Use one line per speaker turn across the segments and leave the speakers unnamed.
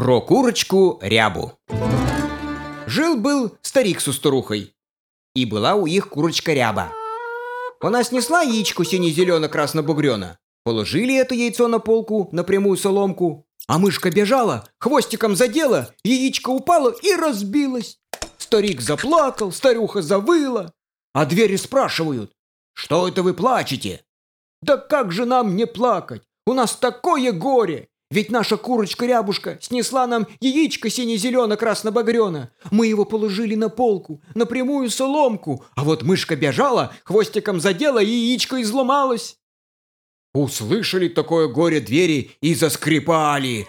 Про курочку Рябу. Жил-был старик со старухой, и была у их курочка Ряба. Она снесла яичко сине-зелено-красно-бугрено. Положили это яйцо на полку, на прямую соломку, а мышка бежала, хвостиком задела, яичко упало и разбилось. Старик заплакал, старуха завыла, а двери спрашивают: «Что это вы плачете?» «Да как же нам не плакать? У нас такое горе! Ведь наша курочка-рябушка снесла нам яичко сине-зелено-красно-багрено. Мы его положили на полку, на прямую соломку, а вот мышка бежала, хвостиком задела, и яичко изломалось». Услышали такое горе двери и заскрипали.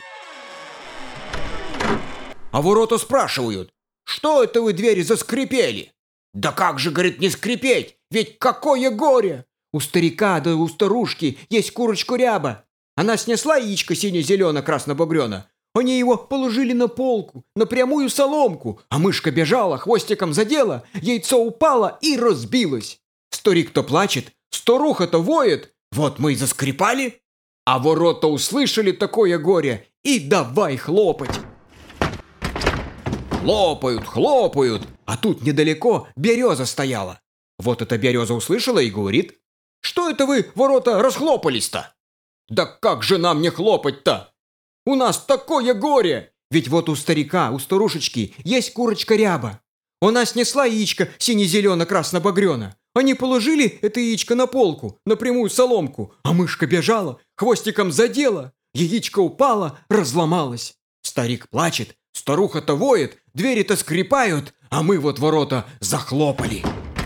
А ворота спрашивают: «Что это вы, двери, заскрипели?» «Да как же, говорит, не скрипеть, ведь какое горе! У старика да у старушки есть курочка Ряба. Она снесла яичко сине-зелено-красно-багрено. Они его положили на полку, на прямую соломку, а мышка бежала, хвостиком задела, яйцо упало и разбилось. Старик-то плачет, старуха-то воет, вот мы и заскрипали. А ворота услышали такое горе и давай хлопать. Хлопают, хлопают, а тут недалеко береза стояла. Вот эта береза услышала и говорит: «Что это вы, ворота, расхлопались-то?» «Да как же нам не хлопать-то? У нас такое горе! Ведь вот у старика, у старушечки есть курочка Ряба. Она снесла яичко сине-зелено-красно-багрено. Они положили это яичко на полку, на прямую соломку, а мышка бежала, хвостиком задела, яичко упало, разломалось. Старик плачет, старуха-то воет, двери-то скрипают, а мы вот ворота захлопали».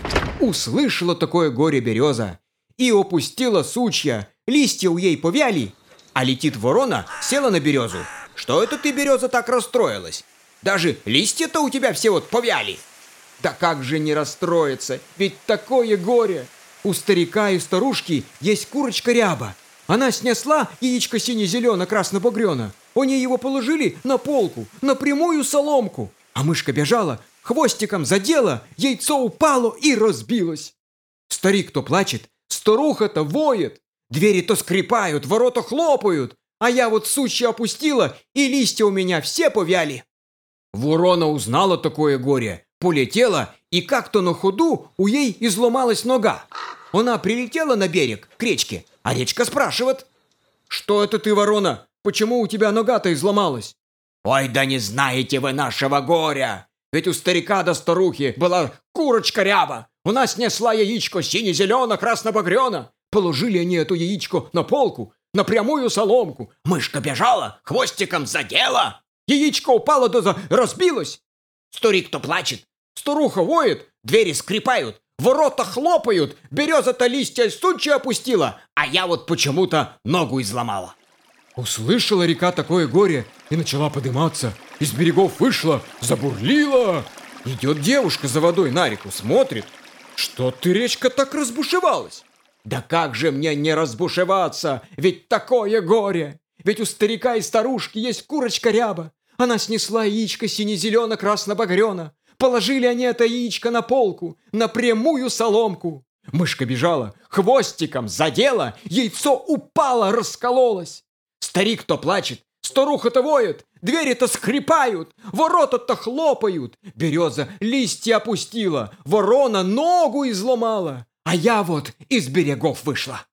Услышала такое горе береза и опустила сучья, листья у ей повяли, а летит ворона, села на березу. «Что это ты, береза, так расстроилась? Даже листья-то у тебя все вот повяли». Да как же не расстроиться, ведь такое горе! У старика и старушки есть курочка Ряба. Она снесла яичко сине-зелено-красно-багрено. Они его положили на полку, на прямую соломку, а мышка бежала, хвостиком задела, яйцо упало и разбилось. Старик-то плачет, старуха-то воет, двери-то скрипают, ворота хлопают, а я вот сучья опустила, и листья у меня все повяли. Ворона узнала такое горе, полетела, и как-то на ходу у ей изломалась нога. Она прилетела на берег, к речке, а речка спрашивает: «Что это ты, ворона, почему у тебя нога-то изломалась?» «Ой, да не знаете вы нашего горя! Ведь у старика до старухи была курочка Ряба. Она снесла яичко сине-зелено-красно-багрено. Положили они это яичко на полку, на прямую соломку. Мышка бежала, хвостиком задела. Яичко упало да разбилось. Старик-то плачет, старуха воет, двери скрипают, ворота хлопают, береза-то листья и сучья опустила, а я вот почему-то ногу изломала». Услышала река такое горе и начала подниматься. Из берегов вышла, забурлила. Идет девушка за водой на реку, смотрит. «Что ты, речка, так разбушевалась?» «Да как же мне не разбушеваться, ведь такое горе! Ведь у старика и старушки есть курочка Ряба. Она снесла яичко сине-зелено-красно-багрено. Положили они это яичко на полку, на прямую соломку. Мышка бежала, хвостиком задела, яйцо упало, раскололось. Старик-то плачет, старуха-то воет, двери-то скрипают, ворота-то хлопают. Береза листья опустила, ворона ногу изломала, а я вот из берегов вышла.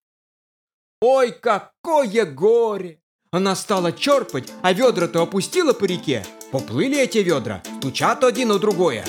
Ой, какое горе! Она стала черпать, а ведра-то опустила по реке. Поплыли эти ведра, стучат один на другое.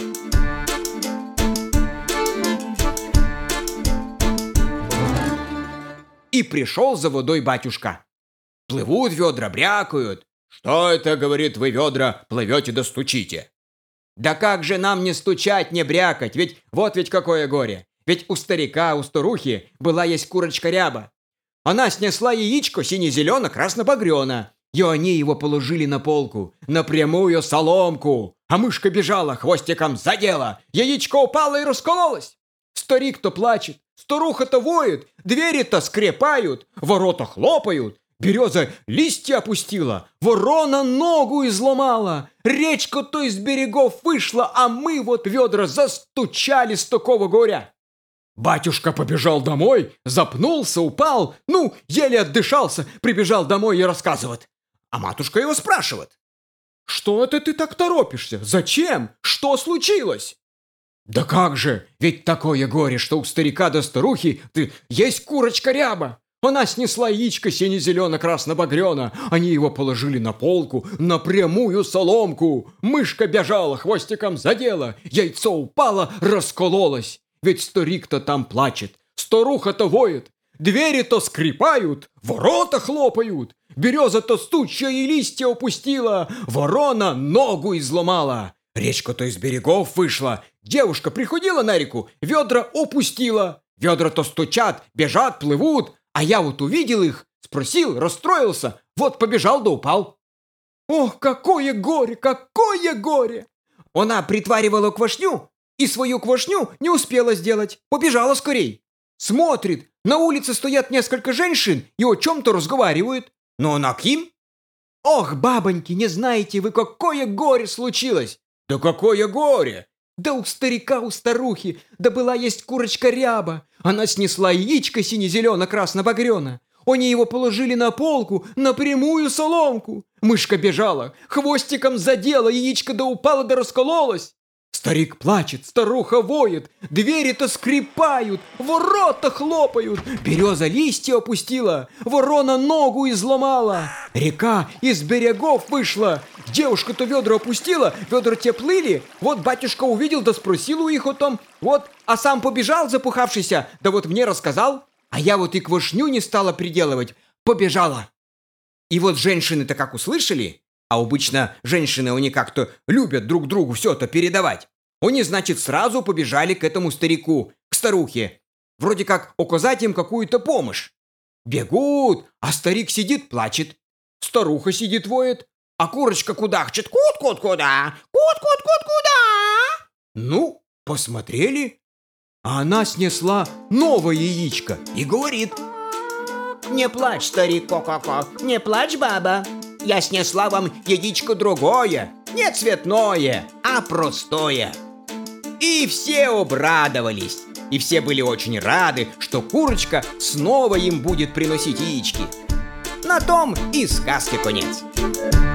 И пришел за водой батюшка. Плывут ведра, брякают. «Что это, — говорит, — вы, ведра, плывете да стучите?» «Да как же нам не стучать, не брякать, ведь какое горе! Ведь у старика, у старухи была есть курочка Ряба. Она снесла яичко сине-зелено-красно-багрено, и они его положили на полку, на прямую соломку, а мышка бежала, хвостиком задела, яичко упало и раскололось. Старик-то плачет, старуха-то воет, двери-то скрипают, ворота хлопают, береза листья опустила, ворона ногу изломала, речка-то из берегов вышла, а мы вот ведра застучали с такого горя». Батюшка побежал домой, запнулся, упал, еле отдышался, прибежал домой и рассказывает. А матушка его спрашивает: Что это ты так торопишься? Зачем? Что случилось? Да как же, ведь такое горе, что у старика до старухи есть курочка ряба. Она снесла яичко сине-зелено-красно-багрено. Они его положили на полку, на прямую соломку. Мышка бежала, хвостиком задела. Яйцо упало, раскололось. Ведь старик-то там плачет, старуха-то воет. Двери-то скрипают, ворота хлопают. Береза-то стуча и листья опустила. Ворона ногу изломала. Речка-то из берегов вышла. Девушка приходила на реку, ведра опустила. Ведра-то стучат, бежат, плывут. А я вот увидел их, спросил, расстроился, вот побежал да упал. Ох, какое горе, какое горе! Она притваривала квашню и свою квашню не успела сделать, побежала скорей. Смотрит, на улице стоят несколько женщин и о чем-то разговаривают. Но она к ним. Ох, бабоньки, не знаете вы, какое горе случилось? Да какое горе! Да у старика, у старухи, да была есть курочка ряба. Она снесла яичко сине-зелено-красно-багрено. Они его положили на полку, на прямую соломку. Мышка бежала, хвостиком задела, яичко да упало да раскололось. Старик плачет, старуха воет, двери-то скрипают, ворота хлопают. Береза листья опустила, ворона ногу изломала. Река из берегов вышла. Девушка-то ведра опустила, ведра те плыли. Вот батюшка увидел, да спросил у их о том. Вот, а сам побежал запухавшийся, да вот мне рассказал. А я вот и квашню не стала приделывать, побежала. И вот женщины-то как услышали, а обычно женщины, они как-то любят друг другу все это передавать. Они, значит, сразу побежали к этому старику, к старухе. Вроде как оказать им какую-то помощь. Бегут, а старик сидит, плачет. Старуха сидит, воет. А курочка кудахчет. Кут-кут-куда? Кут-кут-кут-куда? Ну, посмотрели. А она снесла новое яичко и говорит.
Не плачь, старик Ко-Ко-Ко, не плачь, баба. Я снесла вам яичко другое, не цветное, а простое.
И все обрадовались. И все были очень рады, что курочка снова им будет приносить яички. На том и сказке конец.